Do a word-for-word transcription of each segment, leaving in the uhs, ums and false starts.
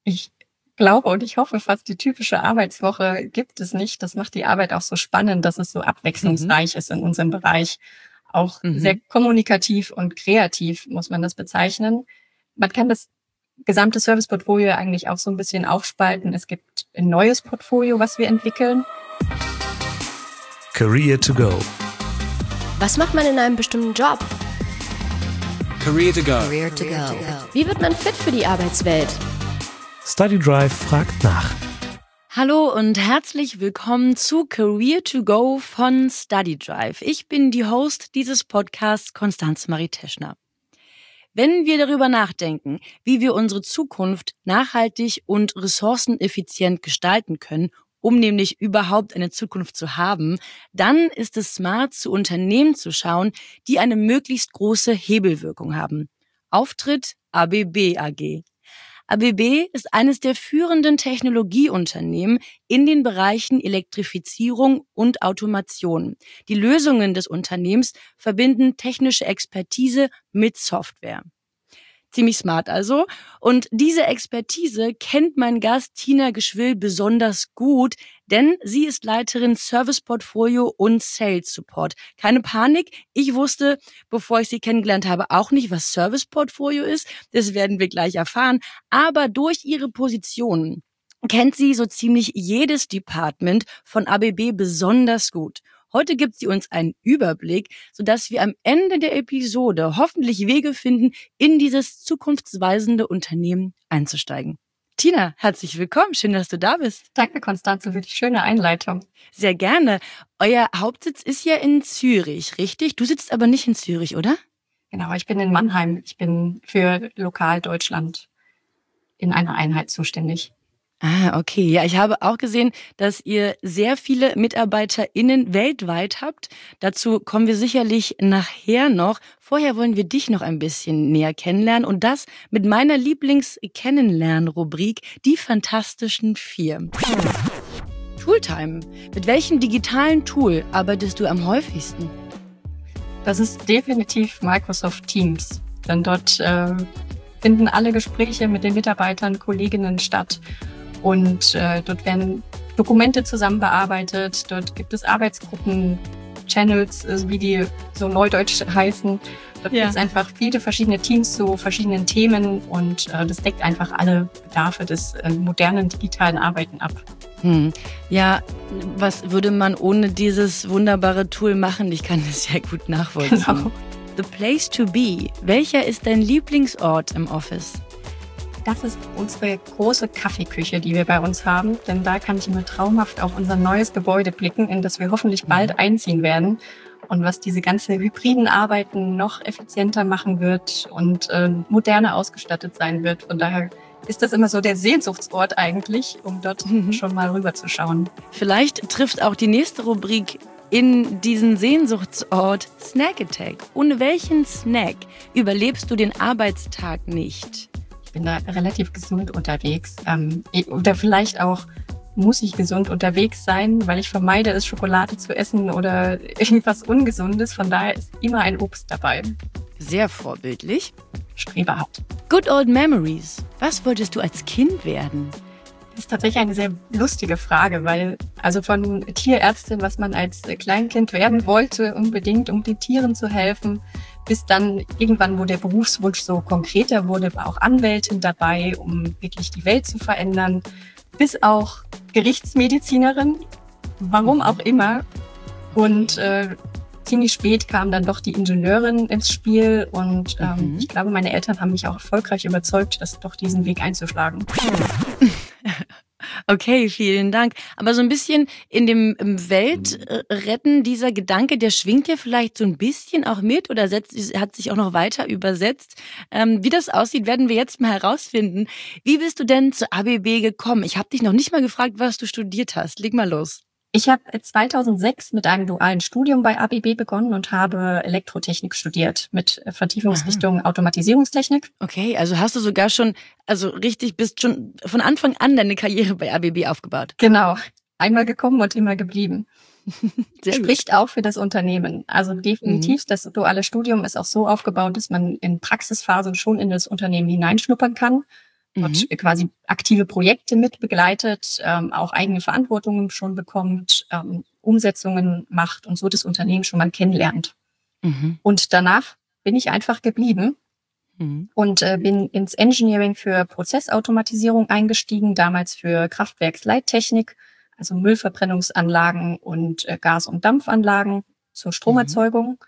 Ich glaube und ich hoffe fast, die typische Arbeitswoche gibt es nicht. Das macht die Arbeit auch so spannend, dass es so Mhm. abwechslungsreich ist in unserem Bereich. Auch sehr Mhm. kommunikativ und kreativ muss man das bezeichnen. Man kann das gesamte Serviceportfolio eigentlich auch so ein bisschen aufspalten. Es gibt ein neues Portfolio, was wir entwickeln. Career to go. Was macht man in einem bestimmten Job? Career to go. Career to go. Wie wird man fit für die Arbeitswelt? StudyDrive fragt nach. Hallo und herzlich willkommen zu Career to go von StudyDrive. Ich bin die Host dieses Podcasts, Constanze Marie Teschner. Wenn wir darüber nachdenken, wie wir unsere Zukunft nachhaltig und ressourceneffizient gestalten können, um nämlich überhaupt eine Zukunft zu haben, dann ist es smart, zu Unternehmen zu schauen, die eine möglichst große Hebelwirkung haben. Auftritt A B B A G. A B B ist eines der führenden Technologieunternehmen in den Bereichen Elektrifizierung und Automation. Die Lösungen des Unternehmens verbinden technische Expertise mit Software. Ziemlich smart also. Und diese Expertise kennt mein Gast Tina Geschwill besonders gut, denn sie ist Leiterin Service Portfolio und Sales Support. Keine Panik, ich wusste, bevor ich sie kennengelernt habe, auch nicht, was Service Portfolio ist. Das werden wir gleich erfahren. Aber durch ihre Position kennt sie so ziemlich jedes Department von A B B besonders gut. Heute gibt sie uns einen Überblick, sodass wir am Ende der Episode hoffentlich Wege finden, in dieses zukunftsweisende Unternehmen einzusteigen. Tina, herzlich willkommen. Schön, dass du da bist. Danke, Constanze, für die schöne Einleitung. Sehr gerne. Euer Hauptsitz ist ja in Zürich, richtig? Du sitzt aber nicht in Zürich, oder? Genau, ich bin in Mannheim. Ich bin für Lokaldeutschland in einer Einheit zuständig. Ah, okay. Ja, ich habe auch gesehen, dass ihr sehr viele MitarbeiterInnen weltweit habt. Dazu kommen wir sicherlich nachher noch. Vorher wollen wir dich noch ein bisschen näher kennenlernen und das mit meiner Lieblings-Kennenlernen-Rubrik, die Fantastischen Vier. Tooltime. Mit welchem digitalen Tool arbeitest du am häufigsten? Das ist definitiv Microsoft Teams, denn dort äh, finden alle Gespräche mit den Mitarbeitern, Kolleginnen statt. Und äh, dort werden Dokumente zusammen bearbeitet, dort gibt es Arbeitsgruppen, Channels, äh, wie die so neudeutsch heißen. Dort Ja. gibt es einfach viele verschiedene Teams zu verschiedenen Themen und äh, das deckt einfach alle Bedarfe des äh, modernen digitalen Arbeiten ab. Hm. Ja, was würde man ohne dieses wunderbare Tool machen? Ich kann das sehr gut nachvollziehen. Genau. The place to be. Welcher ist dein Lieblingsort im Office? Das ist unsere große Kaffeeküche, die wir bei uns haben. Denn da kann ich immer traumhaft auf unser neues Gebäude blicken, in das wir hoffentlich bald einziehen werden. Und was diese ganze hybriden Arbeiten noch effizienter machen wird und äh, moderner ausgestattet sein wird. Von daher ist das immer so der Sehnsuchtsort eigentlich, um dort Mhm. schon mal rüberzuschauen. Vielleicht trifft auch die nächste Rubrik in diesen Sehnsuchtsort Snack Attack. Ohne welchen Snack überlebst du den Arbeitstag nicht? Ich bin da relativ gesund unterwegs. Ähm, oder vielleicht auch muss ich gesund unterwegs sein, weil ich vermeide es, Schokolade zu essen oder irgendwas Ungesundes. Von daher ist immer ein Obst dabei. Sehr vorbildlich. Streberhaft. Good old memories. Was wolltest du als Kind werden? Das ist tatsächlich eine sehr lustige Frage, weil also von Tierärztin, was man als Kleinkind werden wollte, unbedingt, um den Tieren zu helfen, bis dann irgendwann, wo der Berufswunsch so konkreter wurde, war auch Anwältin dabei, um wirklich die Welt zu verändern, bis auch Gerichtsmedizinerin, warum auch immer. Und äh, ziemlich spät kam dann doch die Ingenieurin ins Spiel und ähm, Mhm. ich glaube, meine Eltern haben mich auch erfolgreich überzeugt, das doch diesen Weg einzuschlagen. Okay, vielen Dank. Aber so ein bisschen in dem im Weltretten, dieser Gedanke, der schwingt ja vielleicht so ein bisschen auch mit oder setzt, hat sich auch noch weiter übersetzt. Ähm, wie das aussieht, werden wir jetzt mal herausfinden. Wie bist du denn zu A B B gekommen? Ich habe dich noch nicht mal gefragt, was du studiert hast. Leg mal los. Ich habe zweitausendsechs mit einem dualen Studium bei A B B begonnen und habe Elektrotechnik studiert mit Vertiefungsrichtung Automatisierungstechnik. Okay, also hast du sogar schon, also richtig, bist schon von Anfang an deine Karriere bei A B B aufgebaut. Genau, einmal gekommen und immer geblieben. Sehr gut. Spricht auch für das Unternehmen. Also definitiv, das duale Studium ist auch so aufgebaut, dass man in Praxisphasen schon in das Unternehmen hineinschnuppern kann. dort Mhm. quasi aktive Projekte mit begleitet, ähm, auch eigene Verantwortungen schon bekommt, ähm, Umsetzungen macht und so das Unternehmen schon mal kennenlernt. Mhm. Und danach bin ich einfach geblieben Mhm. und äh, bin ins Engineering für Prozessautomatisierung eingestiegen, damals für Kraftwerksleittechnik, also Müllverbrennungsanlagen und äh, Gas- und Dampfanlagen zur Mhm. Stromerzeugung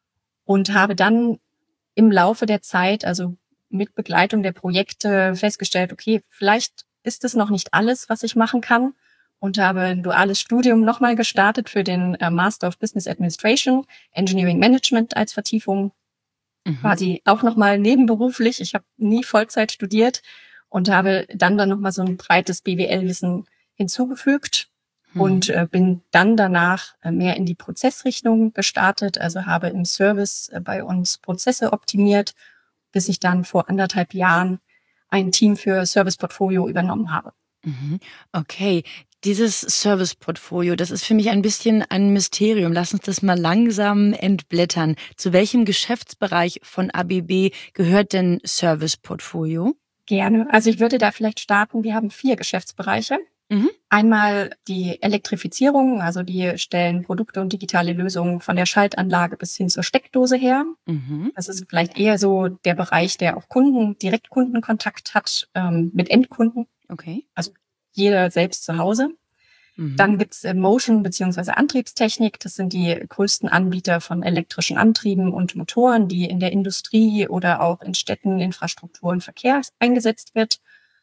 und habe dann im Laufe der Zeit, also mit Begleitung der Projekte, festgestellt, okay, vielleicht ist es noch nicht alles, was ich machen kann und habe ein duales Studium nochmal gestartet für den äh, Master of Business Administration, Engineering Management als Vertiefung, Mhm. quasi auch nochmal nebenberuflich. Ich habe nie Vollzeit studiert und habe dann dann nochmal so ein breites B W L-Wissen hinzugefügt und Mhm. äh, bin dann danach äh, mehr in die Prozessrichtung gestartet, also habe im Service äh, bei uns Prozesse optimiert, bis ich dann vor anderthalb Jahren ein Team für Service-Portfolio übernommen habe. Mhm. Okay, dieses Service-Portfolio, das ist für mich ein bisschen ein Mysterium. Lass uns das mal langsam entblättern. Zu welchem Geschäftsbereich von A B B gehört denn Service-Portfolio? Gerne. Also ich würde da vielleicht starten. Wir haben vier Geschäftsbereiche. Mhm. Einmal die Elektrifizierung, also die stellen Produkte und digitale Lösungen von der Schaltanlage bis hin zur Steckdose her. Mhm. Das ist vielleicht eher so der Bereich, der auch Kunden, Direktkundenkontakt hat ähm, mit Endkunden, Okay. also jeder selbst zu Hause. Mhm. Dann gibt's äh, Motion beziehungsweise Antriebstechnik. Das sind die größten Anbieter von elektrischen Antrieben und Motoren, die in der Industrie oder auch in Städten, Infrastruktur und Verkehr eingesetzt wird.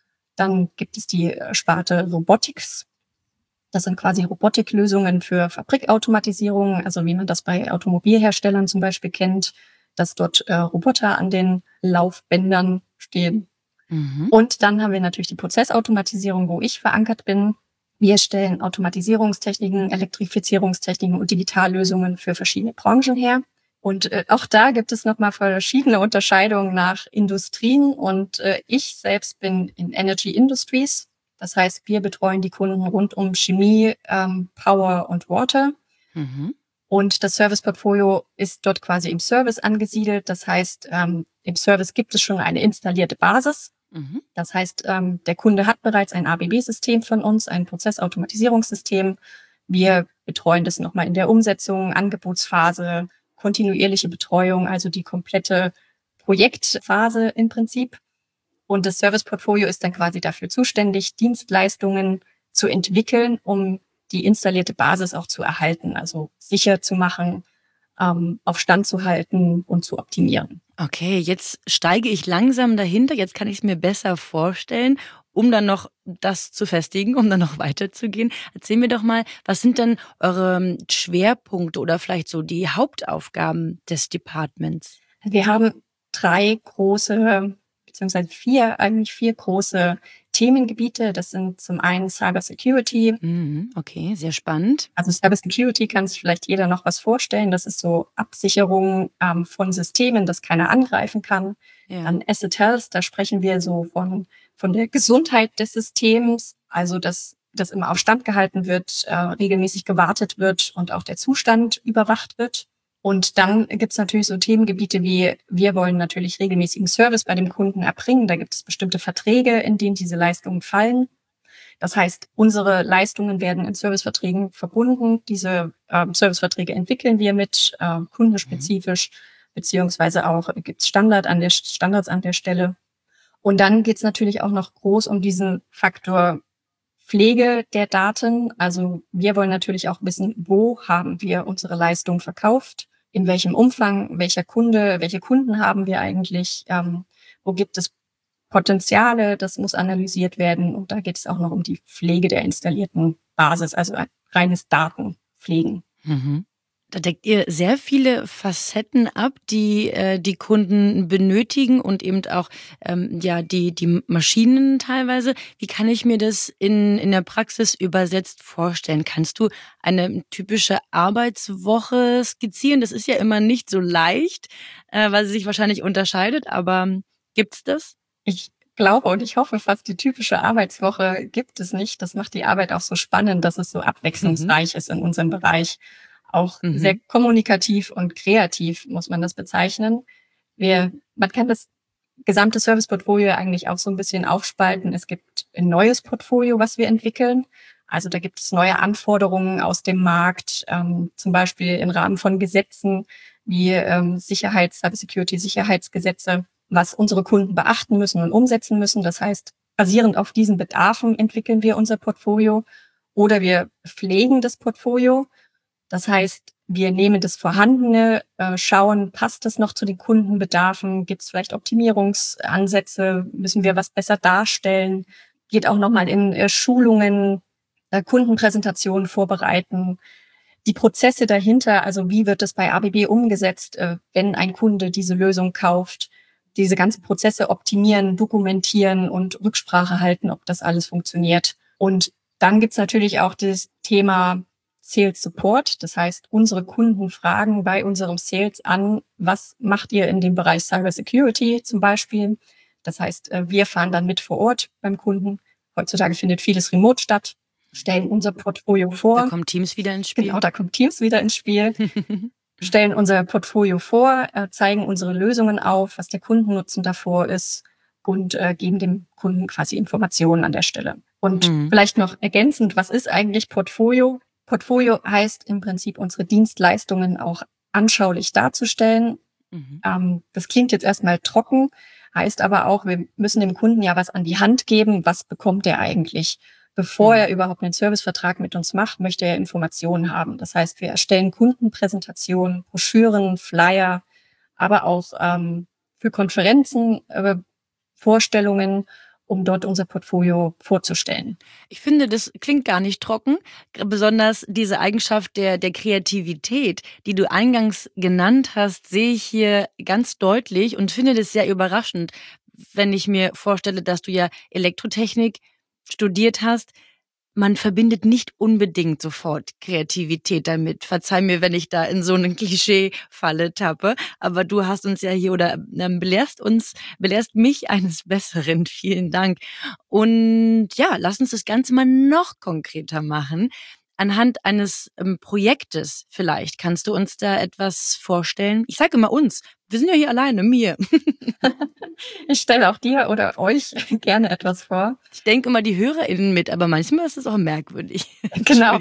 Dann gibt es die äh, Sparte Robotics. Das sind quasi Robotiklösungen für Fabrikautomatisierung, also wie man das bei Automobilherstellern zum Beispiel kennt, dass dort äh, Roboter an den Laufbändern stehen. Mhm. Und dann haben wir natürlich die Prozessautomatisierung, wo ich verankert bin. Wir stellen Automatisierungstechniken, Elektrifizierungstechniken und Digitallösungen für verschiedene Branchen her. Und äh, auch da gibt es nochmal verschiedene Unterscheidungen nach Industrien. Und äh, ich selbst bin in Energy Industries. Das heißt, wir betreuen die Kunden rund um Chemie, ähm, Power und Water. Mhm. Und das Service-Portfolio ist dort quasi im Service angesiedelt. Das heißt, ähm, im Service gibt es schon eine installierte Basis. Mhm. Das heißt, ähm, der Kunde hat bereits ein A B B-System von uns, ein Prozessautomatisierungssystem. Wir betreuen das nochmal in der Umsetzung, Angebotsphase, kontinuierliche Betreuung, also die komplette Projektphase im Prinzip. Und das Service-Portfolio ist dann quasi dafür zuständig, Dienstleistungen zu entwickeln, um die installierte Basis auch zu erhalten, also sicher zu machen, ähm, auf Stand zu halten und zu optimieren. Okay, jetzt steige ich langsam dahinter. Jetzt kann ich es mir besser vorstellen, um dann noch das zu festigen, um dann noch weiterzugehen. Erzähl mir doch mal, was sind denn eure Schwerpunkte oder vielleicht so die Hauptaufgaben des Departments? Wir haben drei große, beziehungsweise vier, eigentlich vier große Themengebiete. Das sind zum einen Cybersecurity. Mhm, okay, sehr spannend. Also Cybersecurity kann sich vielleicht jeder noch was vorstellen. Das ist so Absicherung ähm, von Systemen, dass keiner angreifen kann. Ja. Dann Asset Health, da sprechen wir so von, von der Gesundheit des Systems, also dass das immer auf Stand gehalten wird, äh, regelmäßig gewartet wird und auch der Zustand überwacht wird. Und dann gibt's natürlich so Themengebiete wie, wir wollen natürlich regelmäßigen Service bei dem Kunden erbringen. Da gibt es bestimmte Verträge, in denen diese Leistungen fallen. Das heißt, unsere Leistungen werden in Serviceverträgen verbunden. Diese äh, Serviceverträge entwickeln wir mit, äh, kundenspezifisch, beziehungsweise auch gibt's Standard an der, Standards an der Stelle. Und dann geht's natürlich auch noch groß um diesen Faktor Pflege der Daten. Also wir wollen natürlich auch wissen, wo haben wir unsere Leistung verkauft, in welchem Umfang, welcher Kunde, welche Kunden haben wir eigentlich, ähm, wo gibt es Potenziale, das muss analysiert werden. Und da geht es auch noch um die Pflege der installierten Basis, also ein reines Datenpflegen. Mhm. Da deckt ihr sehr viele Facetten ab, die äh, die Kunden benötigen und eben auch ähm, ja die die Maschinen teilweise. Wie kann ich mir das in in der Praxis übersetzt vorstellen? Kannst du eine typische Arbeitswoche skizzieren? Das ist ja immer nicht so leicht, äh, weil sie sich wahrscheinlich unterscheidet, aber gibt's das? Ich glaube und ich hoffe fast, die typische Arbeitswoche gibt es nicht. Das macht die Arbeit auch so spannend, dass es so abwechslungsreich ist in unserem Bereich. Auch Mhm. sehr kommunikativ und kreativ muss man das bezeichnen. Wir, man kann das gesamte Serviceportfolio eigentlich auch so ein bisschen aufspalten. Es gibt ein neues Portfolio, was wir entwickeln. Also da gibt es neue Anforderungen aus dem Markt, ähm, zum Beispiel im Rahmen von Gesetzen wie ähm, Sicherheits-, Cybersecurity-Sicherheitsgesetze, was unsere Kunden beachten müssen und umsetzen müssen. Das heißt, basierend auf diesen Bedarfen entwickeln wir unser Portfolio oder wir pflegen das Portfolio. Das heißt, wir nehmen das Vorhandene, äh, schauen, passt das noch zu den Kundenbedarfen? Gibt es vielleicht Optimierungsansätze? Müssen wir was besser darstellen? Geht auch nochmal in äh, Schulungen, äh, Kundenpräsentationen vorbereiten. Die Prozesse dahinter, also wie wird das bei A B B umgesetzt, äh, wenn ein Kunde diese Lösung kauft? Diese ganzen Prozesse optimieren, dokumentieren und Rücksprache halten, ob das alles funktioniert. Und dann gibt's natürlich auch das Thema Sales Support. Das heißt, unsere Kunden fragen bei unserem Sales an, was macht ihr in dem Bereich Cybersecurity zum Beispiel? Das heißt, wir fahren dann mit vor Ort beim Kunden. Heutzutage findet vieles remote statt, stellen unser Portfolio vor. Da kommt Teams wieder ins Spiel. Genau, da kommt Teams wieder ins Spiel. Stellen unser Portfolio vor, zeigen unsere Lösungen auf, was der Kundennutzen davor ist und äh, geben dem Kunden quasi Informationen an der Stelle. Und mhm. vielleicht noch ergänzend, was ist eigentlich Portfolio? Portfolio heißt im Prinzip, unsere Dienstleistungen auch anschaulich darzustellen. Mhm. Ähm, das klingt jetzt erstmal trocken, heißt aber auch, wir müssen dem Kunden ja was an die Hand geben. Was bekommt er eigentlich? Bevor mhm. er überhaupt einen Servicevertrag mit uns macht, möchte er Informationen haben. Das heißt, wir erstellen Kundenpräsentationen, Broschüren, Flyer, aber auch ähm, für Konferenzen, äh, Vorstellungen, um dort unser Portfolio vorzustellen. Ich finde, das klingt gar nicht trocken. Besonders diese Eigenschaft der, der Kreativität, die du eingangs genannt hast, sehe ich hier ganz deutlich und finde das sehr überraschend, wenn ich mir vorstelle, dass du ja Elektrotechnik studiert hast. Man verbindet nicht unbedingt sofort Kreativität damit. Verzeih mir, wenn ich da in so einen Klischee-Falle tappe. Aber du hast uns ja hier oder ähm, belehrst uns, belehrst mich eines Besseren. Vielen Dank. Und ja, lass uns das Ganze mal noch konkreter machen. Anhand eines ähm, Projektes vielleicht. Kannst du uns da etwas vorstellen? Ich sage immer uns. Wir sind ja hier alleine, mir. Ich stelle auch dir oder euch gerne etwas vor. Ich denke immer die HörerInnen mit, aber manchmal ist es auch merkwürdig. Genau.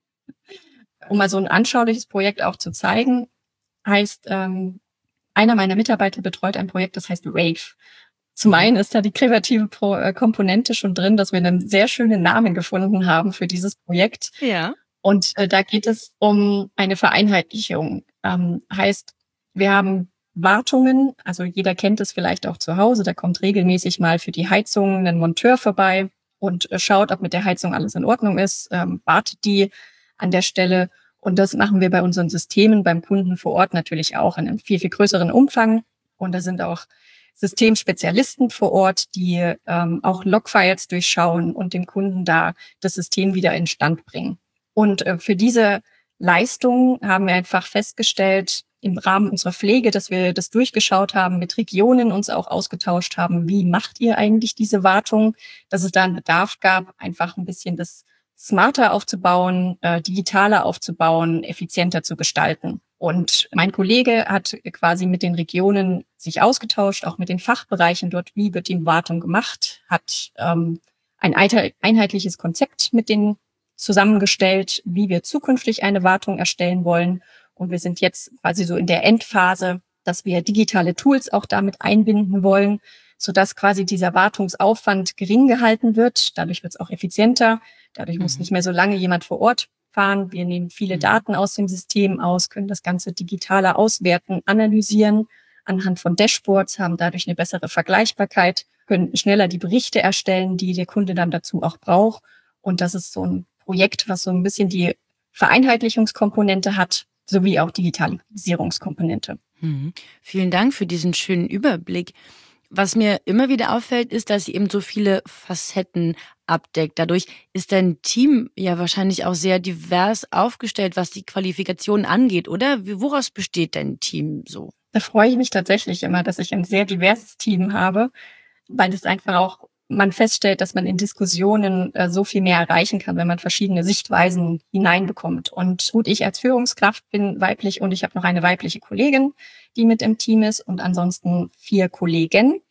Um mal so ein anschauliches Projekt auch zu zeigen, heißt, ähm, einer meiner Mitarbeiter betreut ein Projekt, das heißt Rave. Zum einen ist da die kreative Pro- äh, Komponente schon drin, dass wir einen sehr schönen Namen gefunden haben für dieses Projekt. Ja. Und äh, da geht es um eine Vereinheitlichung. Ähm, heißt, wir haben Wartungen, also jeder kennt es vielleicht auch zu Hause, da kommt regelmäßig mal für die Heizung ein Monteur vorbei und äh, schaut, ob mit der Heizung alles in Ordnung ist, ähm, wartet die an der Stelle. Und das machen wir bei unseren Systemen beim Kunden vor Ort natürlich auch in einem viel, viel größeren Umfang. Und da sind auch Systemspezialisten vor Ort, die ähm, auch Logfiles durchschauen und dem Kunden da das System wieder in Stand bringen. Und äh, für diese Leistung haben wir einfach festgestellt, im Rahmen unserer Pflege, dass wir das durchgeschaut haben, mit Regionen uns auch ausgetauscht haben, wie macht ihr eigentlich diese Wartung, dass es da einen Bedarf gab, einfach ein bisschen das smarter aufzubauen, äh, digitaler aufzubauen, effizienter zu gestalten. Und mein Kollege hat quasi mit den Regionen sich ausgetauscht, auch mit den Fachbereichen dort, wie wird die Wartung gemacht, hat ähm, ein einheitliches Konzept mit denen zusammengestellt, wie wir zukünftig eine Wartung erstellen wollen. Und wir sind jetzt quasi so in der Endphase, dass wir digitale Tools auch damit einbinden wollen, sodass quasi dieser Wartungsaufwand gering gehalten wird. Dadurch wird es auch effizienter. Dadurch mhm. muss nicht mehr so lange jemand vor Ort fahren. Wir nehmen viele mhm. Daten aus dem System aus, können das Ganze digitaler auswerten, analysieren anhand von Dashboards, haben dadurch eine bessere Vergleichbarkeit, können schneller die Berichte erstellen, die der Kunde dann dazu auch braucht. Und das ist so ein Projekt, was so ein bisschen die Vereinheitlichungskomponente hat, sowie auch Digitalisierungskomponente. Mhm. Vielen Dank für diesen schönen Überblick. Was mir immer wieder auffällt, ist, dass sie eben so viele Facetten abdeckt. Dadurch ist dein Team ja wahrscheinlich auch sehr divers aufgestellt, was die Qualifikation angeht, oder? Woraus besteht dein Team so? Da freue ich mich tatsächlich immer, dass ich ein sehr diverses Team habe, weil es einfach auch man feststellt, dass man in Diskussionen äh, so viel mehr erreichen kann, wenn man verschiedene Sichtweisen hineinbekommt. Und gut, ich als Führungskraft bin weiblich und ich habe noch eine weibliche Kollegin, die mit im Team ist und ansonsten vier Kollegen.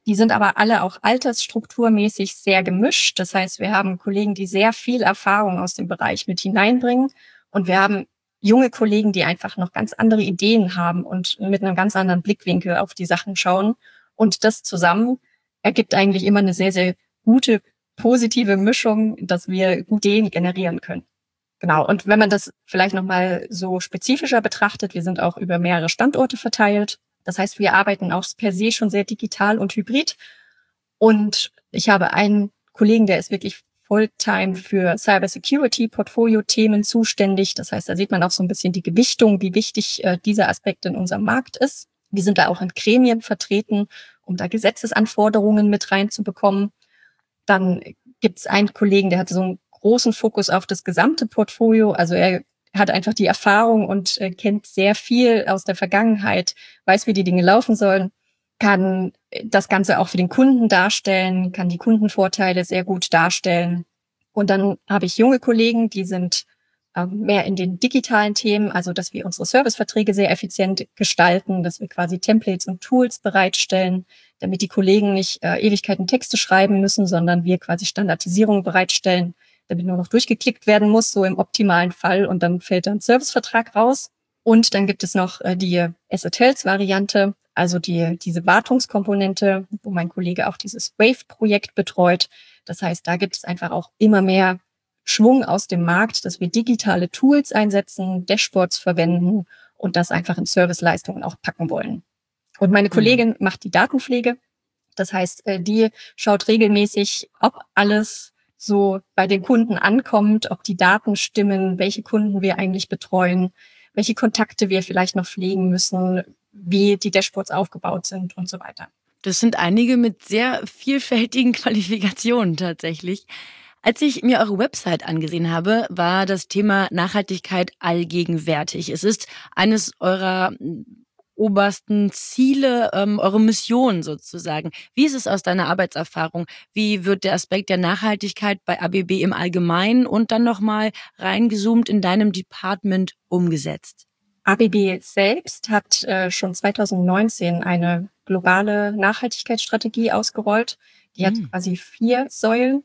Die sind aber alle auch altersstrukturmäßig sehr gemischt. Das heißt, wir haben Kollegen, die sehr viel Erfahrung aus dem Bereich mit hineinbringen. Und wir haben junge Kollegen, die einfach noch ganz andere Ideen haben und mit einem ganz anderen Blickwinkel auf die Sachen schauen. Und das zusammen ergibt eigentlich immer eine sehr, sehr gute, positive Mischung, dass wir Ideen generieren können. Genau. Und wenn man das vielleicht nochmal so spezifischer betrachtet, wir sind auch über mehrere Standorte verteilt. Das heißt, wir arbeiten auch per se schon sehr digital und hybrid. Und ich habe einen Kollegen, der ist wirklich Fulltime für Cybersecurity-Portfolio-Themen zuständig. Das heißt, da sieht man auch so ein bisschen die Gewichtung, wie wichtig äh, dieser Aspekt in unserem Markt ist. Wir sind da auch in Gremien vertreten, um da Gesetzesanforderungen mit reinzubekommen. Dann gibt es einen Kollegen, der hat so einen großen Fokus auf das gesamte Portfolio. Also er hat einfach die Erfahrung und äh, kennt sehr viel aus der Vergangenheit, weiß, wie die Dinge laufen sollen, kann das Ganze auch für den Kunden darstellen, kann die Kundenvorteile sehr gut darstellen. Und dann habe ich junge Kollegen, die sind ähm, mehr in den digitalen Themen, also dass wir unsere Serviceverträge sehr effizient gestalten, dass wir quasi Templates und Tools bereitstellen, damit die Kollegen nicht äh, Ewigkeiten Texte schreiben müssen, sondern wir quasi Standardisierung bereitstellen, damit nur noch durchgeklickt werden muss, so im optimalen Fall, und dann fällt dann ein Servicevertrag raus. Und dann gibt es noch äh, die As-a-Tells-Variante, also die diese Wartungskomponente, wo mein Kollege auch dieses Wave-Projekt betreut. Das heißt, da gibt es einfach auch immer mehr Schwung aus dem Markt, dass wir digitale Tools einsetzen, Dashboards verwenden und das einfach in Serviceleistungen auch packen wollen. Und meine Kollegin mhm. macht die Datenpflege. Das heißt, äh, die schaut regelmäßig, ob alles so bei den Kunden ankommt, ob die Daten stimmen, welche Kunden wir eigentlich betreuen, welche Kontakte wir vielleicht noch pflegen müssen, wie die Dashboards aufgebaut sind und so weiter. Das sind einige mit sehr vielfältigen Qualifikationen tatsächlich. Als ich mir eure Website angesehen habe, war das Thema Nachhaltigkeit allgegenwärtig. Es ist eines eurer obersten Ziele, ähm, eure Mission sozusagen. Wie ist es aus deiner Arbeitserfahrung? Wie wird der Aspekt der Nachhaltigkeit bei A B B im Allgemeinen und dann nochmal reingezoomt in deinem Department umgesetzt? A B B selbst hat äh, schon zwanzig neunzehn eine globale Nachhaltigkeitsstrategie ausgerollt. Die mhm. hat quasi vier Säulen.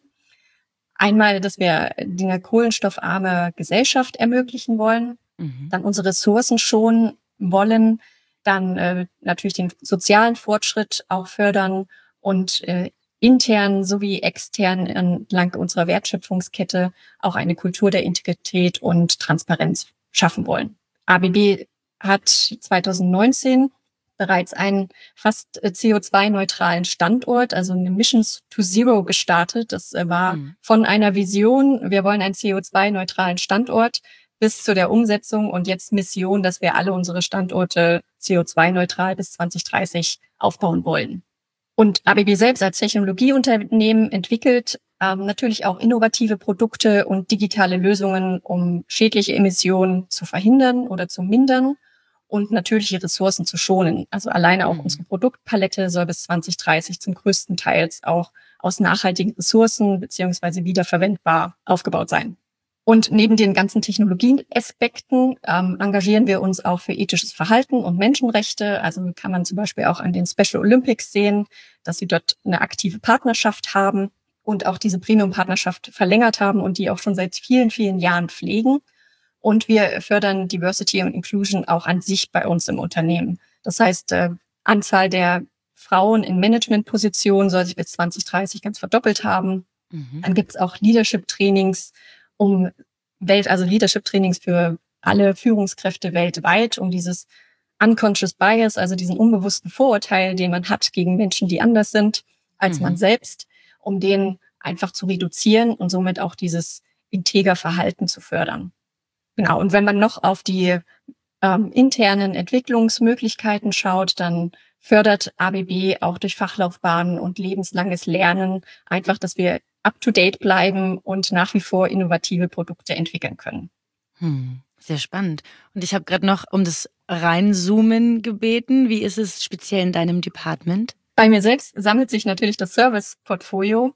Einmal, dass wir eine kohlenstoffarme Gesellschaft ermöglichen wollen, mhm. dann unsere Ressourcen schonen wollen, dann äh, natürlich den sozialen Fortschritt auch fördern und äh, intern sowie extern entlang unserer Wertschöpfungskette auch eine Kultur der Integrität und Transparenz schaffen wollen. A B B hat zwanzig neunzehn bereits einen fast C O zwei neutralen Standort, also eine Missions to Zero gestartet. Das äh, war mhm. von einer Vision, wir wollen einen C O zwei neutralen Standort, bis zu der Umsetzung und jetzt Mission, dass wir alle unsere Standorte C O zwei neutral bis zwanzig dreißig aufbauen wollen. Und A B B selbst als Technologieunternehmen entwickelt ähm, natürlich auch innovative Produkte und digitale Lösungen, um schädliche Emissionen zu verhindern oder zu mindern und natürliche Ressourcen zu schonen. Also alleine auch mhm. unsere Produktpalette soll bis zwanzig dreißig zum größten Teil auch aus nachhaltigen Ressourcen beziehungsweise wiederverwendbar aufgebaut sein. Und neben den ganzen Technologieaspekten ähm, engagieren wir uns auch für ethisches Verhalten und Menschenrechte. Also kann man zum Beispiel auch an den Special Olympics sehen, dass sie dort eine aktive Partnerschaft haben und auch diese Premium-Partnerschaft verlängert haben und die auch schon seit vielen, vielen Jahren pflegen. Und wir fördern Diversity und Inclusion auch an sich bei uns im Unternehmen. Das heißt, äh, Anzahl der Frauen in Managementpositionen soll sich bis zwanzig dreißig ganz verdoppelt haben. Mhm. Dann gibt es auch Leadership-Trainings, um Welt, also Leadership-Trainings für alle Führungskräfte weltweit, um dieses unconscious bias, also diesen unbewussten Vorurteil, den man hat gegen Menschen, die anders sind als mhm. man selbst, um den einfach zu reduzieren und somit auch dieses integer Verhalten zu fördern. Genau. Und wenn man noch auf die ähm, internen Entwicklungsmöglichkeiten schaut, dann fördert A B B auch durch Fachlaufbahnen und lebenslanges Lernen einfach, dass wir up-to-date bleiben und nach wie vor innovative Produkte entwickeln können. Hm, sehr spannend. Und ich habe gerade noch um das Reinzoomen gebeten. Wie ist es speziell in deinem Department? Bei mir selbst sammelt sich natürlich das Service-Portfolio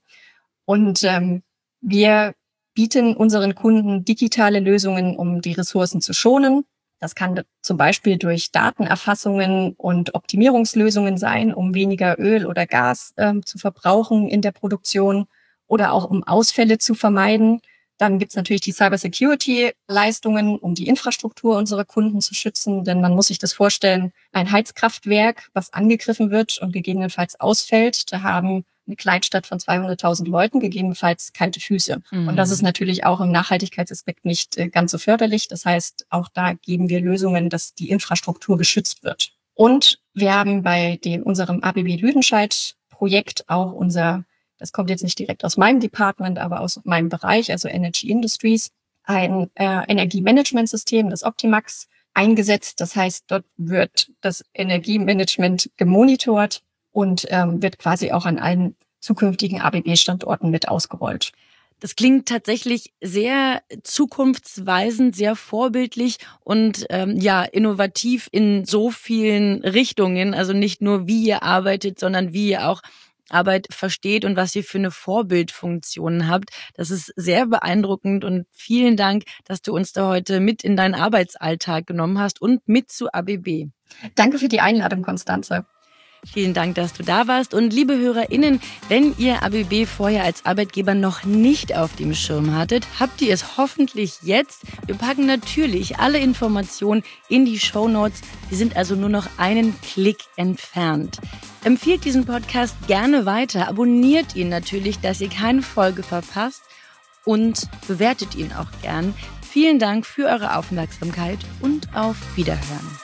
und ähm, wir bieten unseren Kunden digitale Lösungen, um die Ressourcen zu schonen. Das kann zum Beispiel durch Datenerfassungen und Optimierungslösungen sein, um weniger Öl oder Gas äh, zu verbrauchen in der Produktion oder auch um Ausfälle zu vermeiden. Dann gibt's natürlich die Cybersecurity-Leistungen, um die Infrastruktur unserer Kunden zu schützen. Denn man muss sich das vorstellen, ein Heizkraftwerk, was angegriffen wird und gegebenenfalls ausfällt, da haben eine Kleinstadt von zweihunderttausend Leuten gegebenenfalls kalte Füße. Mhm. Und das ist natürlich auch im Nachhaltigkeitsaspekt nicht äh, ganz so förderlich. Das heißt, auch da geben wir Lösungen, dass die Infrastruktur geschützt wird. Und wir haben bei dem, unserem A B B Lüdenscheid-Projekt auch unser, das kommt jetzt nicht direkt aus meinem Department, aber aus meinem Bereich, also Energy Industries, ein äh, Energiemanagementsystem, das Optimax, eingesetzt. Das heißt, dort wird das Energiemanagement gemonitort und ähm, wird quasi auch an allen zukünftigen A B B-Standorten mit ausgerollt. Das klingt tatsächlich sehr zukunftsweisend, sehr vorbildlich und ähm, ja innovativ in so vielen Richtungen. Also nicht nur, wie ihr arbeitet, sondern wie ihr auch Arbeit versteht und was ihr für eine Vorbildfunktion habt. Das ist sehr beeindruckend und vielen Dank, dass du uns da heute mit in deinen Arbeitsalltag genommen hast und mit zu A B B. Danke für die Einladung, Constanze. Vielen Dank, dass du da warst. Und liebe HörerInnen, wenn ihr A B B vorher als Arbeitgeber noch nicht auf dem Schirm hattet, habt ihr es hoffentlich jetzt. Wir packen natürlich alle Informationen in die Shownotes. Die sind also nur noch einen Klick entfernt. Empfiehlt diesen Podcast gerne weiter. Abonniert ihn natürlich, dass ihr keine Folge verpasst. Und bewertet ihn auch gern. Vielen Dank für eure Aufmerksamkeit und auf Wiederhören.